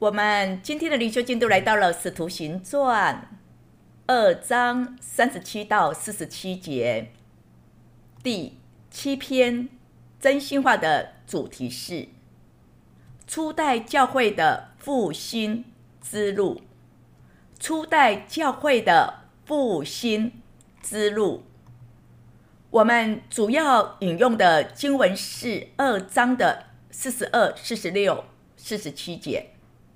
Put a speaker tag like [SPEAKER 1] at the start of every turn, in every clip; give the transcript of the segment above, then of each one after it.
[SPEAKER 1] 我们今天的灵修进度来到了《使徒行传》2章37到47节，第7篇真心话的主题是初代教会的复兴之路。初代教会的复兴之路，我们主要引用的经文是2章的42、46、47节，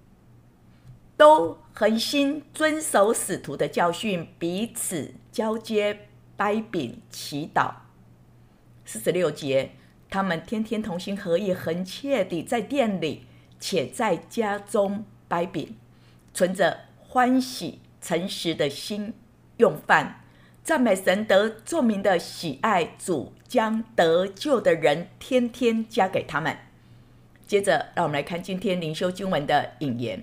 [SPEAKER 1] 都恒心遵守使徒的教训，彼此交接掰饼祈祷。46节，他们天天同心合意，恒切地在店里且在家中掰饼，存着欢喜诚实的心用饭，赞美神得众民的喜爱，主将得救的人天天加给他们。接着让我们来看今天灵修经文的引言。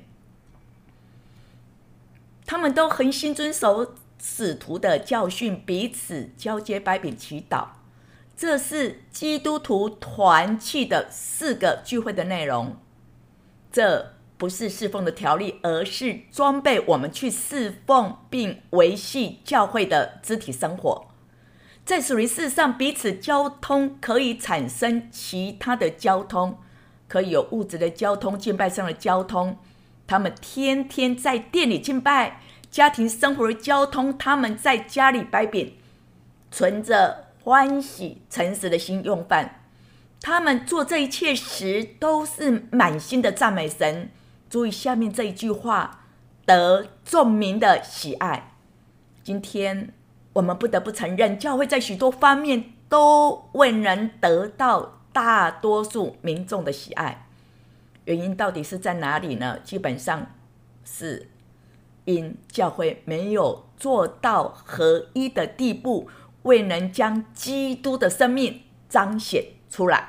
[SPEAKER 1] 他们都恒心遵守使徒的教训，彼此交接掰饼祈祷。这是基督徒团契的4个聚会的内容。这不是侍奉的条例，而是装备我们去侍奉并维系教会的肢体生活。在属灵事上，彼此交通可以产生其他的交通，可以有物质的交通、敬拜上的交通。他们天天在店里敬拜，家庭生活的交通，他们在家里掰饼，存着欢喜诚实的心用饭。他们做这一切时都是满心的赞美神。注意下面这一句话，得众民的喜爱。今天我们不得不承认，教会在许多方面都未能得到大多数民众的喜爱。原因到底是在哪里呢？基本上是因教会没有做到合一的地步，未能将基督的生命彰显出来。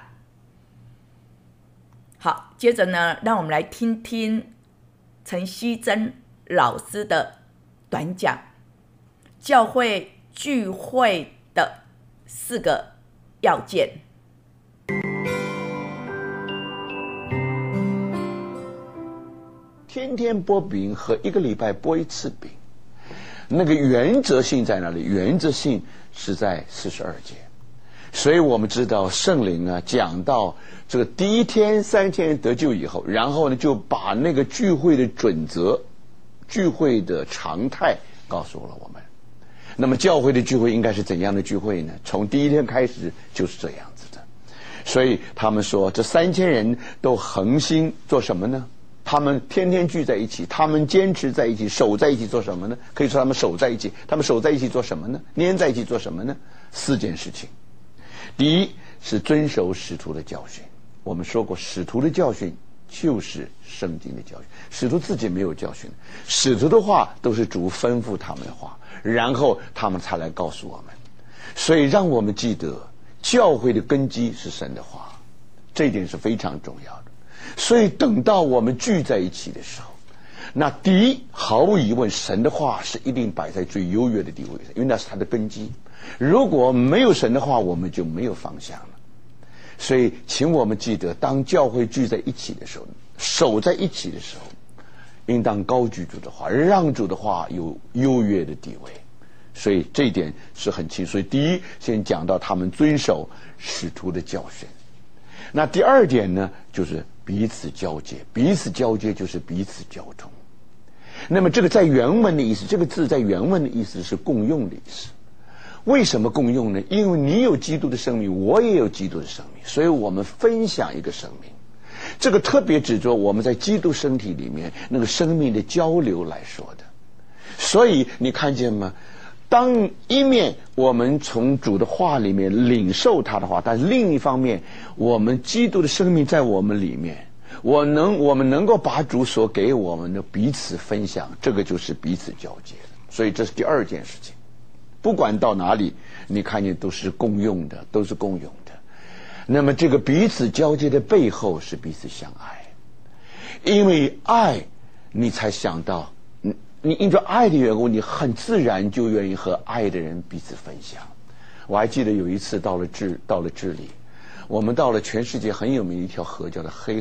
[SPEAKER 1] 好，接着呢，让我们来听听陈希珍老师的短讲，教会聚会的4个要件。
[SPEAKER 2] 天天剥饼和1个礼拜剥1次饼，那个原则性在哪里？原则性是在42节。所以我们知道圣灵啊讲到这个第1天3天得救以后，然后呢就把那个聚会的准则、聚会的常态告诉了我们。那么教会的聚会应该是怎样的聚会呢？从第1天开始就是这样子的。所以他们说这3000人都恒心做什么呢？他们天天聚在一起，他们坚持在一起，守在一起做什么呢？可以说他们守在一起。他们守在一起做什么呢？黏在一起做什么呢？4件事情。第一是遵守使徒的教训。我们说过，使徒的教训就是圣经的教训，使徒自己没有教训，使徒的话都是主吩咐他们的话，然后他们才来告诉我们。所以让我们记得，教会的根基是神的话，这一点是非常重要的。所以等到我们聚在一起的时候，那第一，毫无疑问，神的话是一定摆在最优越的地位上，因为那是他的根基。如果没有神的话，我们就没有方向了。所以请我们记得，当教会聚在一起的时候，守在一起的时候，应当高举主的话，让主的话有优越的地位。所以这一点是很清楚。所以第一，先讲到他们遵守使徒的教训。那第2点呢，就是彼此交接。彼此交接就是彼此交通。那么这个在原文的意思，这个字在原文的意思是共用的意思。为什么共用呢？因为你有基督的生命，我也有基督的生命，所以我们分享一个生命。这个特别指着我们在基督身体里面那个生命的交流来说的。所以你看见吗？当一面我们从主的话里面领受他的话，但是另一方面，我们基督的生命在我们里面，我们能够把主所给我们的彼此分享，这个就是彼此交接的。所以这是第2件事情。不管到哪里，你看见都是共用的，都是共用的。那么这个彼此交接的背后是彼此相爱，因为爱，你才想到，你因着爱的缘故，你很自然就愿意和爱的人彼此分享。我还记得有一次到了智利，我们到了全世界很有名的一条河，叫做黑河。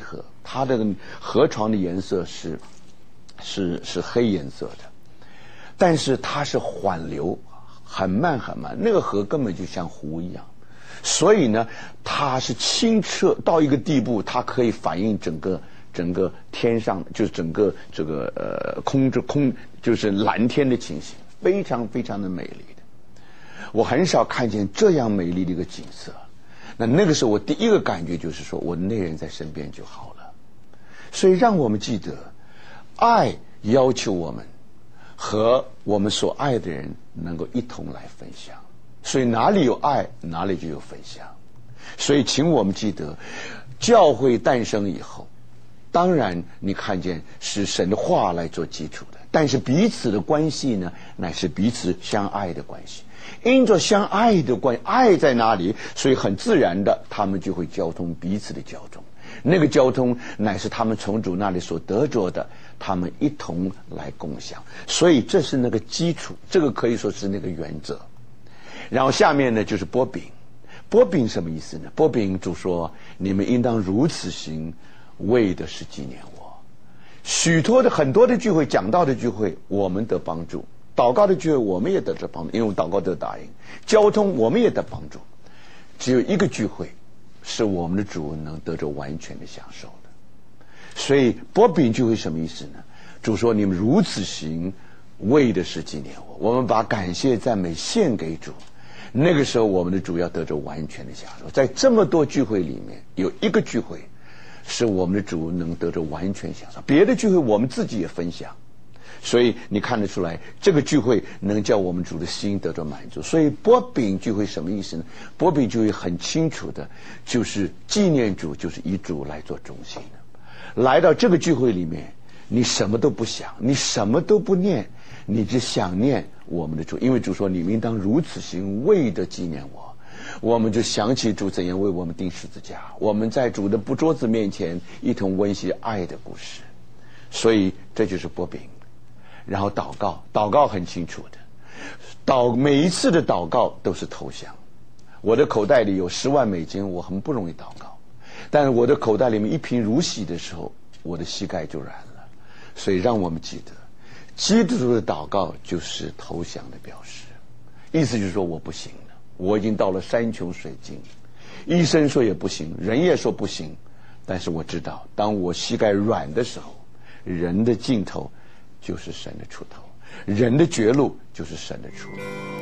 [SPEAKER 2] 它的河床的颜色是黑颜色的，但是它是缓流，很慢很慢，那个河根本就像湖一样，所以呢，它是清澈到一个地步，它可以反映整个天上，就是整个这个空就是蓝天的情形，非常非常的美丽的。我很少看见这样美丽的一个景色。那个时候我第一个感觉就是说，我的内人在身边就好了。所以让我们记得，爱要求我们和我们所爱的人能够一同来分享。所以哪里有爱，哪里就有分享。所以请我们记得，教会诞生以后，当然你看见是神的话来做基础的，但是彼此的关系呢，乃是彼此相爱的关系。因着相爱的关系，爱在哪里，所以很自然的他们就会交通彼此的交通，那个交通乃是他们从主那里所得着的，他们一同来共享。所以这是那个基础，这个可以说是那个原则。然后下面呢就是擘饼。擘饼什么意思呢？擘饼主说，你们应当如此行，为的是纪念我。很多的聚会，讲道的聚会，我们得帮助；祷告的聚会，我们也得着帮助，因为祷告得答应；交通我们也得帮助。只有一个聚会，是我们的主能得着完全的享受的。所以擘饼聚会什么意思呢？主说，你们如此行，为的是纪念我。我们把感谢赞美献给主，那个时候我们的主要得着完全的享受。在这么多聚会里面，有一个聚会是我们的主能得着完全享受，别的聚会我们自己也分享。所以你看得出来，这个聚会能叫我们主的心得着满足。所以擘饼聚会什么意思呢？擘饼聚会很清楚的，就是纪念主，就是以主来做中心的。来到这个聚会里面，你什么都不想，你什么都不念，你只想念我们的主，因为主说，你们应当如此行，为的纪念我。我们就想起主怎样为我们钉十字架，我们在主的桌子面前一同温习爱的故事。所以这就是擘饼。然后祷告很清楚的，每一次的祷告都是投降。我的口袋里有10万美金，我很不容易祷告，但是我的口袋里面一贫如洗的时候，我的膝盖就软了。所以让我们记得，基督徒的祷告就是投降的表示，意思就是说，我不行了，我已经到了山穷水尽，医生说也不行，人也说不行，但是我知道，当我膝盖软的时候，人的尽头就是神的出头，人的绝路就是神的出路。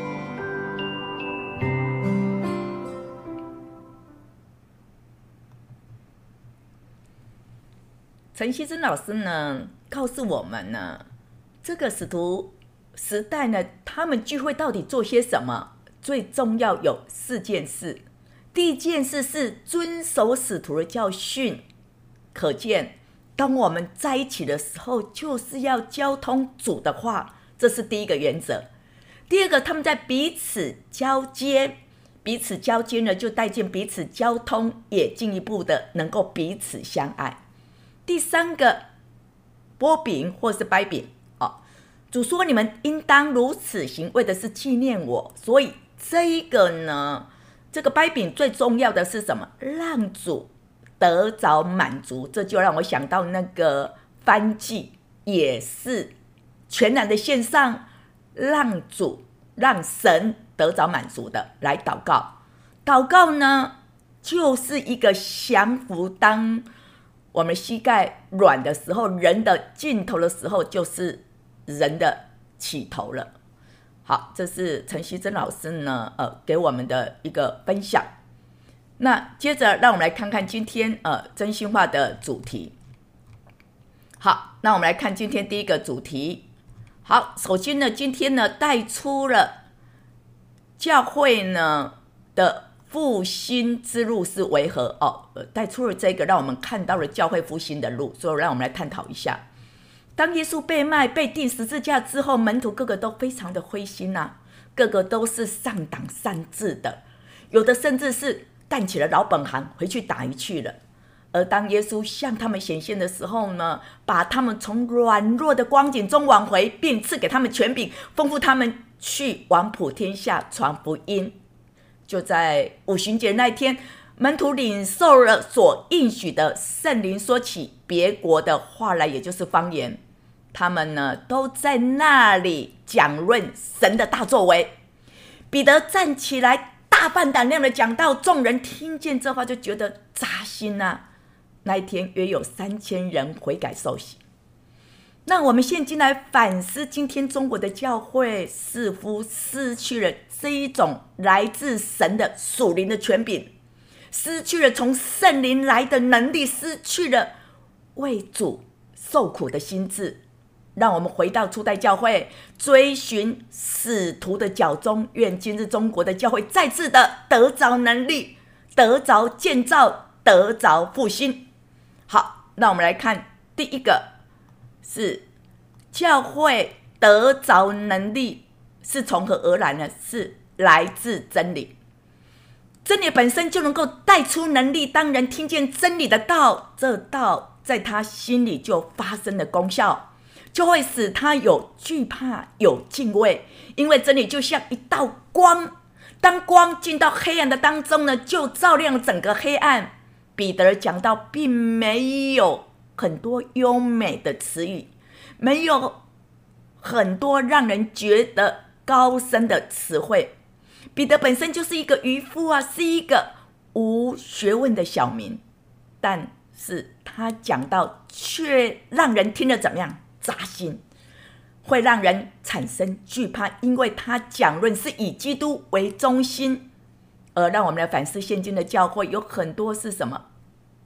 [SPEAKER 1] 陈希珍老师呢，告诉我们呢，这个使徒时代呢，他们聚会到底做些什么？最重要有4件事。第一件事是遵守使徒的教训，可见当我们在一起的时候，就是要交通主的话，这是第一个原则。第二个，他们在彼此交接，彼此交接呢，就带进彼此交通，也进一步的能够彼此相爱。第三个，擘饼或是掰饼主说，你们应当如此行，为的是纪念我。所以这一个呢，这个掰饼最重要的是什么？让主得着满足。这就让我想到那个燔祭，也是全然的献上，让神得着满足的来祷告。祷告呢，就是一个降服，当我们膝盖软的时候，人的尽头的时候，就是人的起头了。好，这是陈希珍老师呢给我们的一个分享。那接着让我们来看看今天真心话的主题。好，那我们来看今天第一个主题。好，首先呢，今天呢带出了教会呢的复兴之路是为何带出了这个，让我们看到了教会复兴的路。所以让我们来探讨一下，当耶稣被卖被钉十字架之后，门徒个个都非常的灰心个个都是丧胆丧志的，有的甚至是干起了老本行，回去打鱼去了。而当耶稣向他们显现的时候呢，把他们从软弱的光景中挽回，并赐给他们权柄，吩咐他们去往普天下传福音。就在五旬节那一天， 门徒领受了所应许的圣灵，说起别国的话来，也就是方言。他们呢，都在那里讲论神的大作为。彼得站起来，大半胆量的讲道，众人听见这话就觉得扎心啊。那一天约有3000人悔改受洗。那我们现今来反思，今天中国的教会似乎失去了这一种来自神的属灵的权柄，失去了从圣灵来的能力，失去了为主受苦的心志。让我们回到初代教会，追寻使徒的脚踪，愿今日中国的教会再次的得着能力，得着建造，得着复兴。好，那我们来看第一个，是教会得着能力是从何而来呢？是来自真理。真理本身就能够带出能力，当人听见真理的道，这道在他心里就发生了功效，就会使他有惧怕，有敬畏。因为真理就像一道光，当光进到黑暗的当中呢，就照亮整个黑暗。彼得讲到并没有很多优美的词语，没有很多让人觉得高深的词汇。彼得本身就是一个渔夫啊，是一个无学问的小民，但是他讲到却让人听了怎么样？扎心，会让人产生惧怕，因为他讲论是以基督为中心。而让我们来反思现今的教会有很多是什么？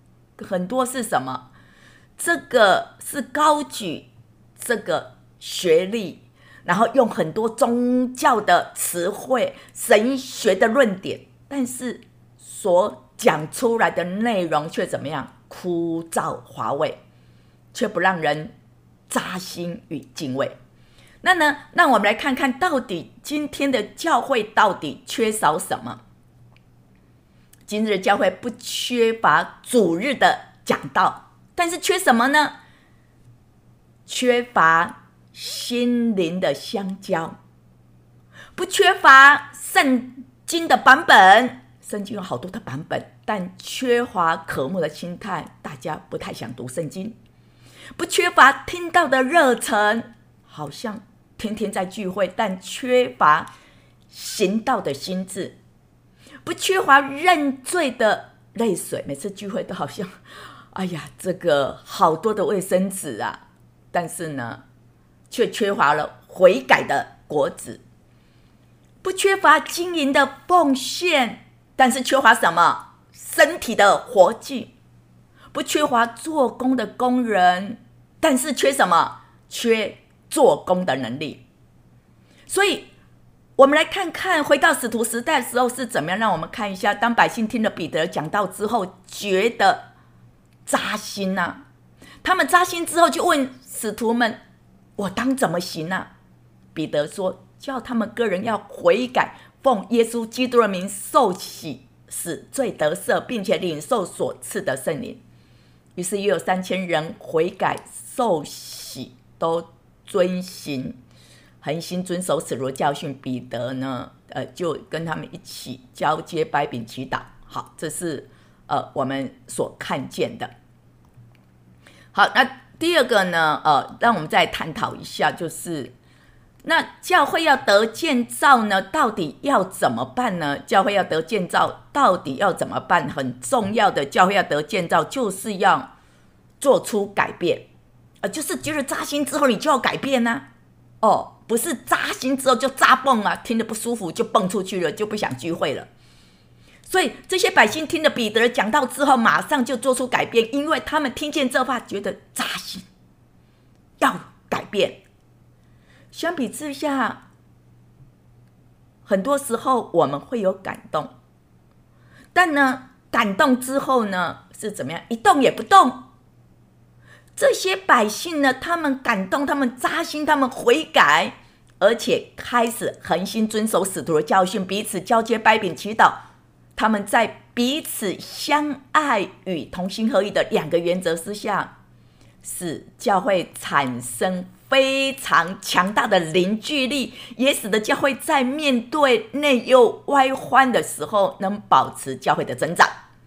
[SPEAKER 1] 这个是高举这个学历，然后用很多宗教的词汇、神学的论点，但是所讲出来的内容却怎么样？枯燥乏味，却不让人扎心与敬畏。那呢，让我们来看看到底今天的教会到底缺少什么？今日的教会不缺乏主日的讲道，但是缺什么呢？缺乏心灵的相交，不缺乏圣经的版本，圣经有好多的版本，但缺乏渴慕的心态，大家不太想读圣经。不缺乏听到的热忱，好像天天在聚会，但缺乏行道的心智。不缺乏认罪的泪水，每次聚会都好像哎呀，这个好多的卫生纸啊，但是呢却缺乏了悔改的果子。不缺乏经营的奉献，但是缺乏什么？身体的活祭。不缺乏做工的工人，但是缺什么？缺做工的能力。所以我们来看看回到使徒时代的时候是怎么样。让我们看一下，当百姓听了彼得讲道之后，觉得扎心啊。他们扎心之后就问使徒们，我当怎么行啊？彼得说，叫他们个人要悔改，奉耶稣基督的名受洗，使罪得赦，并且领受所赐的圣灵。于是也有3000人悔改受洗，都遵行恒心遵守使徒的教训。彼得呢就跟他们一起交接掰饼祈祷。好，这是我们所看见的。好，那第二个呢让我们再探讨一下，就是那教会要得建造呢，到底要怎么办呢？教会要得建造到底要怎么办？很重要的，教会要得建造就是要做出改变，就是觉得扎心之后你就要改变啊。不是扎心之后就扎蹦啊，听得不舒服就蹦出去了，就不想聚会了。所以这些百姓听了彼得讲道之后，马上就做出改变，因为他们听见这话觉得扎心，要改变。相比之下，很多时候我们会有感动，但呢感动之后呢是怎么样？一动也不动。这些百姓呢，他们感动，他们扎心，他们悔改，而且开始恒心遵守使徒的教训，彼此交接掰饼祈祷。他们在彼此相爱与同心合一的2个原则之下，使教会产生非常强大的凝聚力，也使得教会在面对内忧外患的时候能保持教会的增长。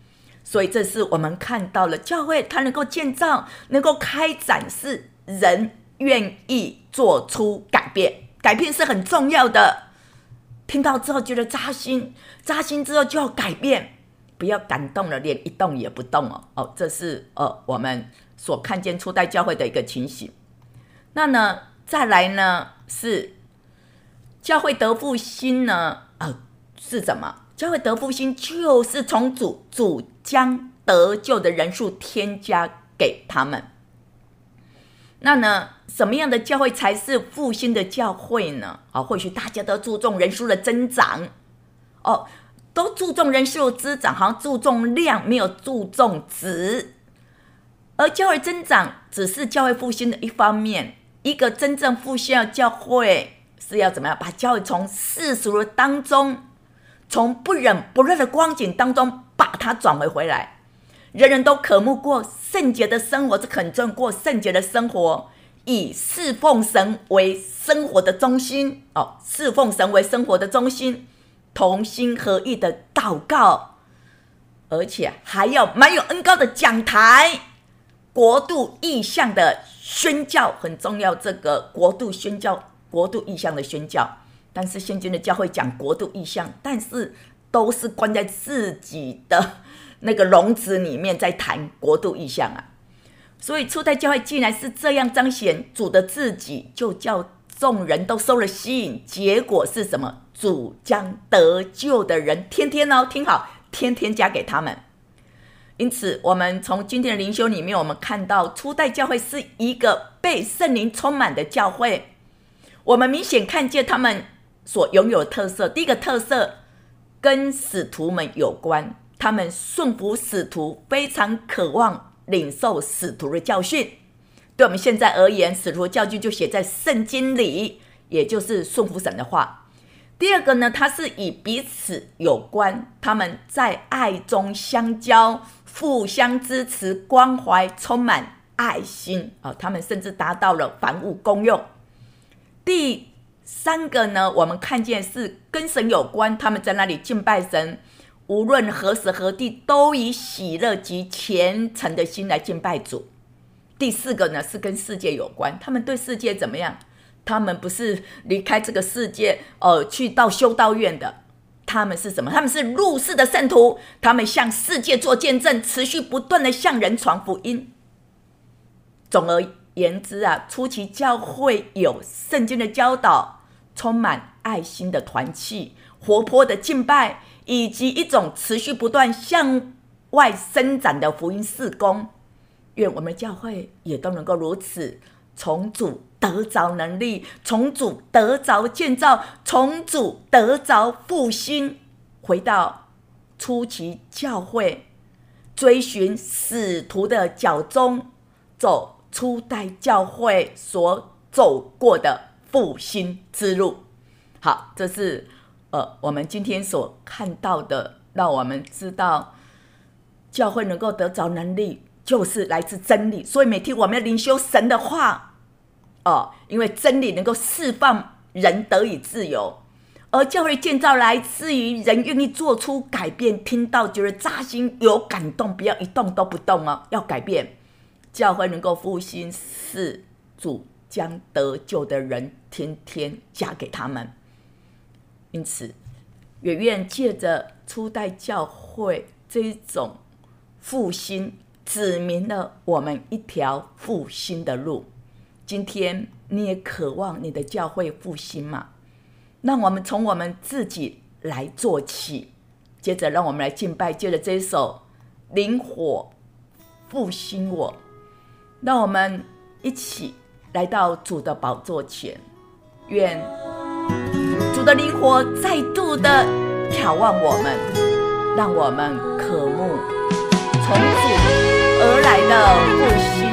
[SPEAKER 1] 所以这是我们看到了教会它能够建造，能够开展，是人愿意做出改变，改变是很重要的。听到之后觉得扎心，扎心之后就要改变，不要感动了连一动也不动哦。这是我们所看见初代教会的一个情形。那呢再来呢是教会得复兴呢是什么？教会得复兴就是从主将得救的人数添加给他们。那呢什么样的教会才是复兴的教会呢？或许大家都注重人数的增长都注重人数的增长，好像注重量没有注重质。而教会增长只是教会复兴的一方面，一个真正复兴的教会是要怎么样？把教会从世俗的当中，从不冷不热的光景当中把它转回来。人人都渴慕过圣洁的生活，是很重要，过圣洁的生活，以侍奉神为生活的中心侍奉神为生活的中心，同心合意的祷告，而且还要蛮有恩膏的讲台，国度意象的宣教很重要，这个国度宣教，国度意象的宣教。但是现今的教会讲国度意象，但是都是关在自己的那个笼子里面在谈国度意象所以初代教会既然是这样彰显主的自己，就叫众人都受了吸引，结果是什么？主将得救的人天天听好，天天加给他们。因此我们从今天的灵修里面，我们看到初代教会是一个被圣灵充满的教会。我们明显看见他们所拥有的特色。第一个特色跟使徒们有关，他们顺服使徒，非常渴望领受使徒的教训。对我们现在而言，使徒的教训就写在圣经里，也就是顺服神的话。第二个呢，它是以彼此有关，他们在爱中相交，互相支持关怀，充满爱心他们甚至达到了凡物公用。第三个呢，我们看见是跟神有关，他们在那里敬拜神，无论何时何地都以喜乐及虔诚的心来敬拜主。第四个呢是跟世界有关，他们对世界怎么样？他们不是离开这个世界去到修道院的，他们是什么？他们是入世的圣徒，他们向世界做见证，持续不断的向人传福音。总而言之初期教会有圣经的教导，充满爱心的团契，活泼的敬拜，以及一种持续不断向外伸展的福音事工。愿我们的教会也都能够如此，从主得着能力，从主得着建造，从主得着复兴，回到初期教会追寻使徒的脚踪，走初代教会所走过的复兴之路。好，这是我们今天所看到的，让我们知道教会能够得着能力就是来自真理。所以每天我们要灵修神的话因为真理能够释放人得以自由，而教会建造来自于人愿意做出改变，听到觉得扎心有感动，不要一动都不动要改变。教会能够复兴，是主将得救的人天天加给他们。因此也愿借着初代教会这种复兴，指明了我们一条复兴的路。今天你也渴望你的教会复兴吗？让我们从我们自己来做起，接着让我们来敬拜，接着这一首灵火复兴我，让我们一起来到主的宝座前，愿主的灵火再度的眺望我们，让我们渴慕从主而来的复兴。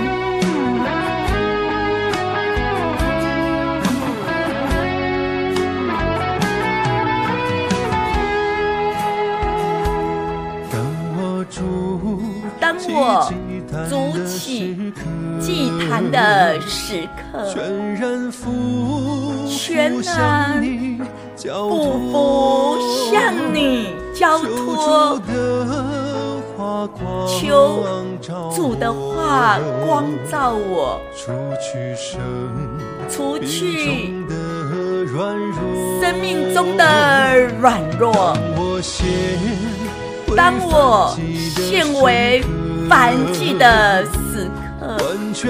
[SPEAKER 1] 当我筑起祭坛的时刻，全然俯伏向你交托， 求主的话光照我，除去生命中的软弱。当我献为燔祭的时刻，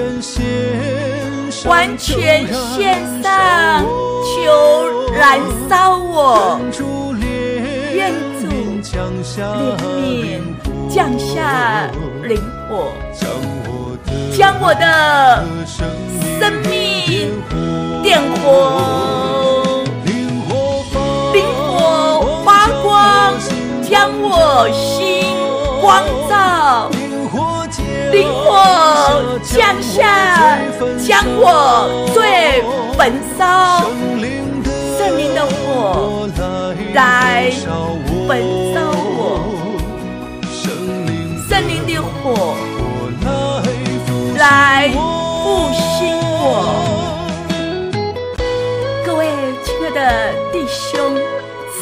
[SPEAKER 1] 完全献上，求燃烧我。愿主怜悯降下灵火，将我的生命点火，灵火发光，将我心光照，灵火降下，将我罪焚烧，圣灵的火来焚烧我，圣灵的火来复兴我。各位亲爱的弟兄姊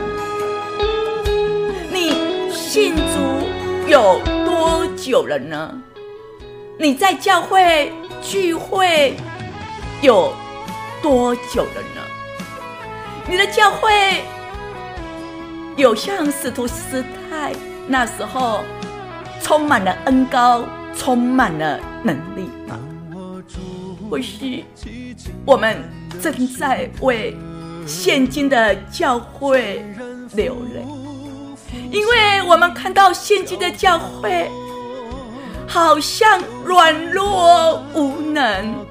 [SPEAKER 1] 妹，你信主有多久了呢？你在教会聚会有多久了呢？你的教会有像使徒时代那时候充满了恩膏，充满了能力吗？或许我们正在为现今的教会流泪，因为我们看到现今的教会好像软弱无能，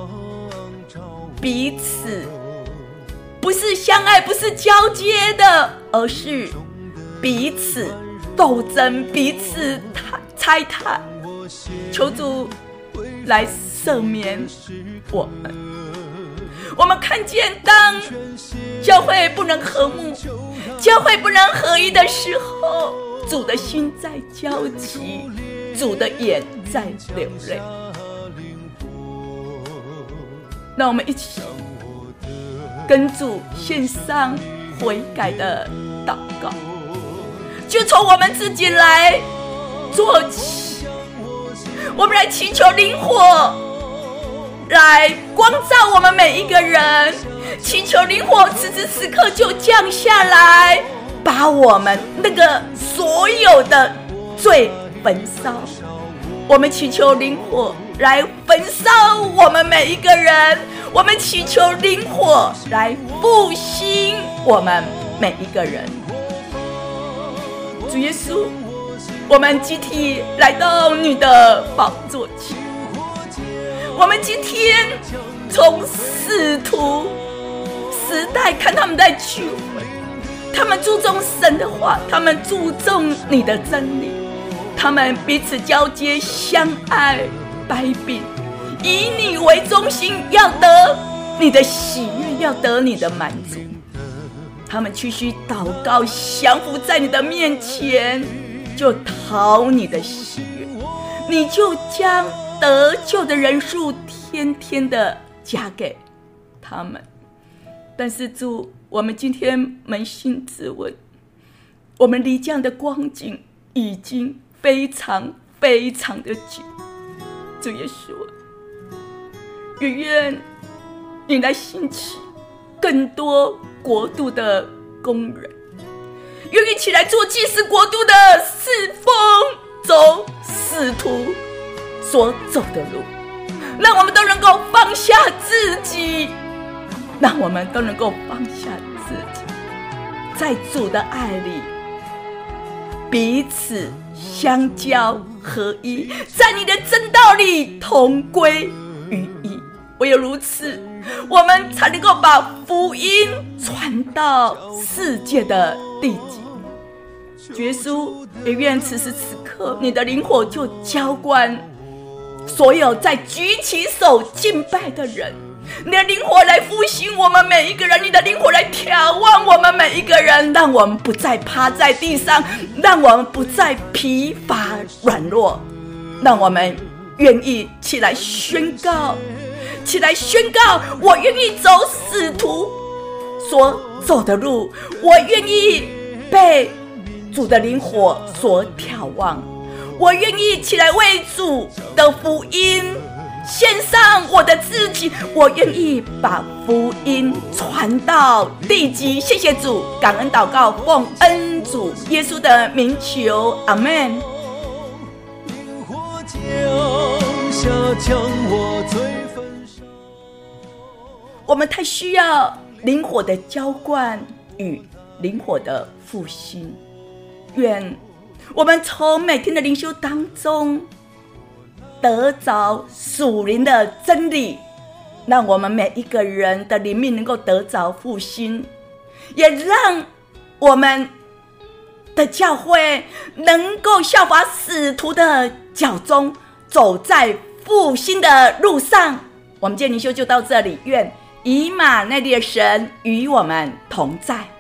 [SPEAKER 1] 彼此不是相爱，不是交接的，而是彼此斗争，彼此拆台。求主来赦免我们。我们看见，当教会不能和睦，教会不能合一的时候，主的心在焦急，主的眼在流泪。让我们一起跟主献上悔改的祷告，就从我们自己来做起，我们来祈求灵火来光照我们每一个人，祈求灵火此时此刻就降下来，把我们那个所有的罪焚烧。我们祈求灵火来焚烧我们每一个人，我们祈求灵火来复兴我们每一个人。主耶稣，我们集体来到你的宝座前，我们今天从使徒时代看他们在聚会，他们注重神的话，他们注重你的真理，他们彼此交接相爱，掰饼以你为中心，要得你的喜悦，要得你的满足。他们屈膝祷告，降服在你的面前，就讨你的喜悦，你就将得救的人数天天的加给他们。但是主，我们今天扪心自问，我们离这样的光景已经非常非常的久。主耶稣，也愿你来兴起更多国度的工人，愿意起来做祭司国度的侍奉，走使徒所走的路，让我们都能够放下自己，让我们都能够放下自己，在主的爱里彼此相交合一，在你的真道里同归于一。唯有如此，我们才能够把福音传到世界的地极。耶稣，也愿此时此刻你的灵火就浇灌所有在举起手敬拜的人，你的灵火来复兴我们每一个人，你的灵火来眺望我们每一个人，让我们不再趴在地上，让我们不再疲乏软弱，让我们愿意起来宣告，起来宣告，我愿意走使徒所走的路，我愿意被主的灵火所眺望， 我愿意起来为主的福音献上我的自己，我愿意把福音传到地极。谢谢主，感恩祷告，奉恩主耶稣的名求，阿们。我们太需要灵火的浇灌与灵火的复兴，愿我们从每天的灵修当中得着属灵的真理，让我们每一个人的灵命能够得着复兴，也让我们的教会能够效法使徒的脚踪，走在复兴的路上。我们今天灵修就到这里，愿以马内利的神与我们同在。